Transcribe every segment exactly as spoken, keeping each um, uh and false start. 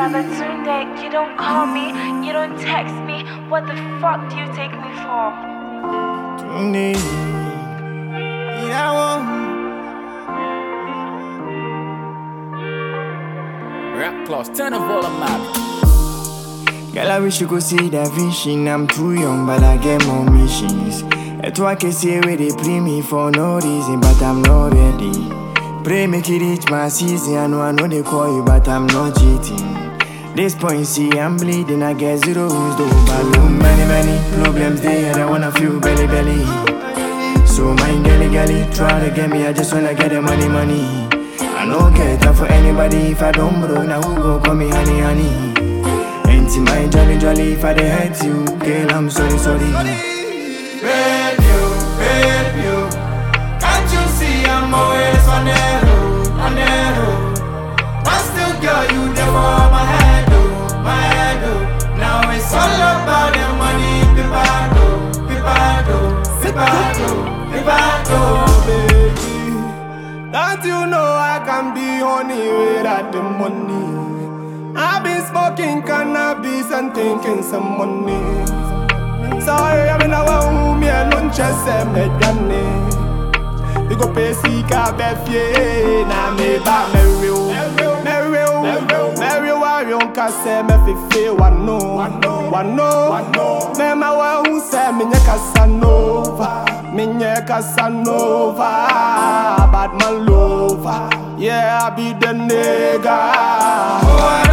Babatunde, you don't call me, you don't text me. What the fuck do you take me for? Tunde, yeah, well. Rap class, turn the volume up. Girl, I wish you could see that vision. I'm too young, but I get more missions. That's why I can see where they play me for no reason, but I'm not ready. Pray make it reach my season. I know I know they call you, but I'm not cheating. This point, see, I'm bleeding. I get zero who's the balloon. Many, many problems there. I wanna feel belly, belly. So mind gully, gully. Try to get me, I just wanna get the money, money. I don't care time for anybody if I don't bro. Now who go call me honey, honey? Ain't my jolly, jolly if I dey hurt you. Girl, I'm sorry, sorry. Babe, you, babe, you. Can't you see I'm always on the road, on the road? But still, girl, you there for my head, oh, my head, oh. Now it's all about the money, pipado, pipado, pipado, pipado, baby. Don't you know I can be honey without the money? I've been smoking cannabis and thinking some money. Sorry, I'm in a one me and non chess and me granny. We go pay sika befie na me ba me real, me real, me real. Why you don't say me fi feel one no, one no, one no. Me ma wa who say me nye Casanova, me nye Casanova, bad man lover. Yeah, I be the nigga. Oh, I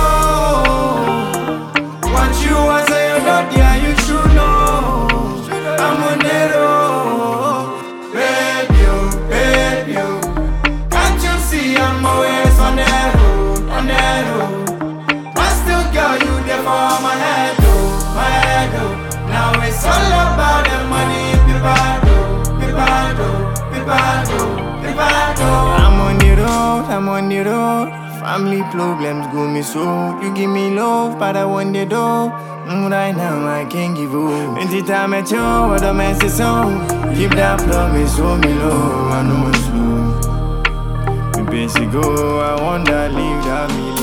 don't know what you want, say you're not there, you should know. I'm on the road, babe you, babe you. Can't you see I'm always on the road, on the road? But still, girl, you there for my head, oh, my head, oh. Now it's all about the money, pipado, pipado, pipado, pipado. I'm on the road, I'm on the road. Family problems go me so. You give me love, but I want the door. Mm, right now I can't give up. Anytime I show what a mess is so. Keep that promise, hold me low. I know it's slow. Me basic go, I want that leave that me.